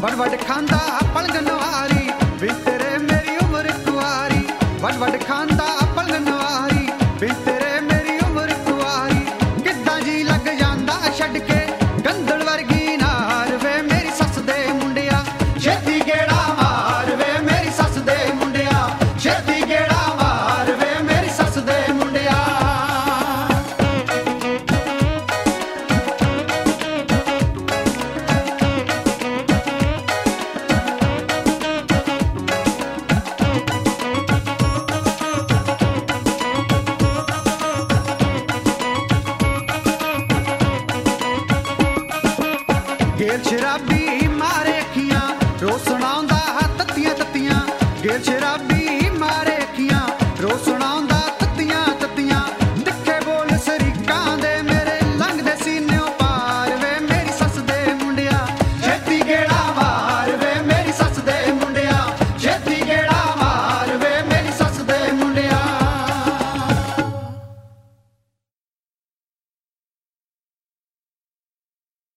वड वड खांदा पलगनवारी वे तेरे मेरी उम्र कुआरी वड वड खांदा पलगनवारी वे तेरे मेरी उम्र कुआरी किद्दां जी लग जांदा छड्ड के गंदल वर्गी नार वे मेरी सस दे मुंडिया छेती गेड़ा मार वे मेरी सस दे मुंडिया छेती गेड़ा मार वे मेरी सस दे मुंडिया। गेर शराबी मारे अखियां रोज सुनाउंदा तत्तियां तत्तियां गेर शराबी